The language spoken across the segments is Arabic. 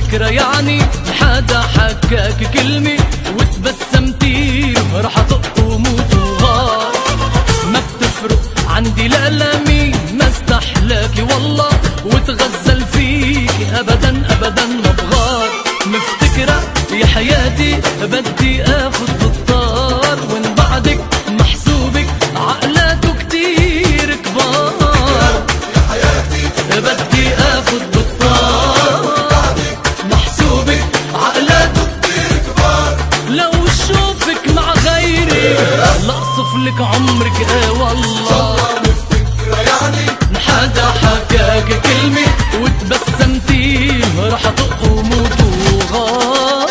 مفتكرة يعني حدا حكاك كلمة وتبسمتي راح اطق وموت وغار. ما بتفرق عندي لا مين ما استحلاكي والله وتغزل فيكي ابدا ابدا ما بغار. مفتكرة يا حياتي بدي اخد بالطار وان بعدك محسوبك عقلاته كتير كبار. يا حياتي بدي اخد بالطار محسوبك عقلاته كتير كبار. لو شوفك مع غيري لاقصف لك عمرك والله. مفتكرة يعني حدا حكاك كلمة وتبسمتي راح اطق وموت وغار.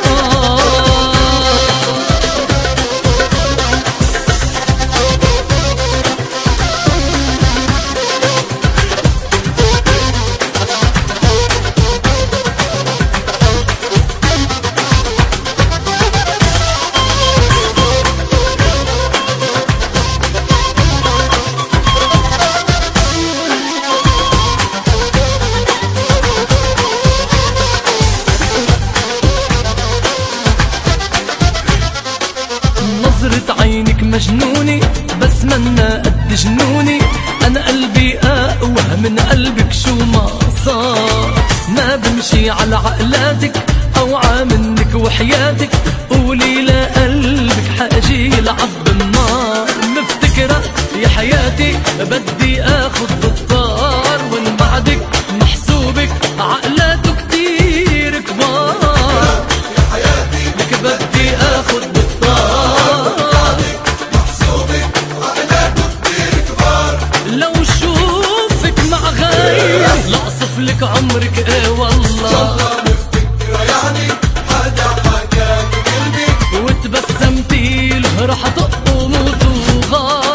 نظرة عينك مجنوني بس منا قد جنوني. انا قلبي اقوى من قلبك شو ما صار. ما بمشي على عقلاتك اوعى منك وحياتك. قولي لقلبك حاجي يلعب بالنار. مفتكرة يا حياتي بدي اخد بالطار وان بعدك محسوبك عقلاته كتير كبار. يا حياتي لك بدي اخد بالطار محسوبك عقلاته كتير كبار. لو شوفك مع غير لاقصف لك عمرك والله. مفتكرة يعني حدا حكاك كلمة وتبسمتي له راح اطق وموت وغار.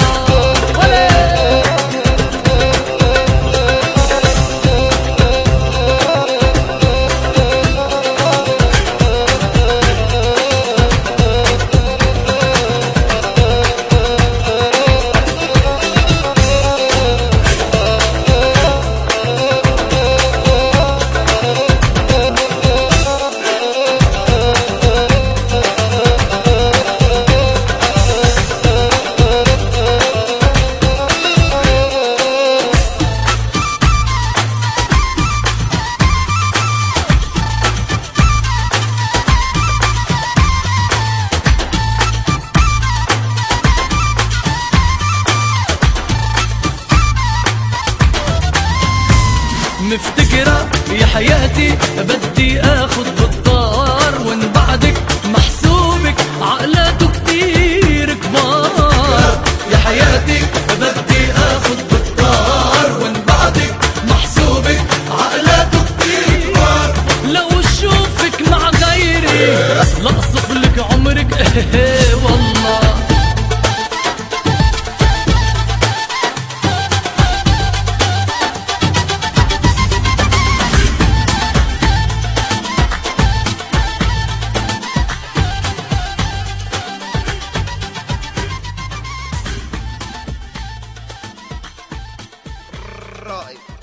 مفتكرة يا حياتي بدي اخد بالطار وان بعدك محسوبك عقلاته كتير كبار. يا حياتي بدي اخد بالطار وان بعدك محسوبك عقلاته كتير كبار. لو اشوفك مع غيري لاقصف لك عمرك والله. رائع.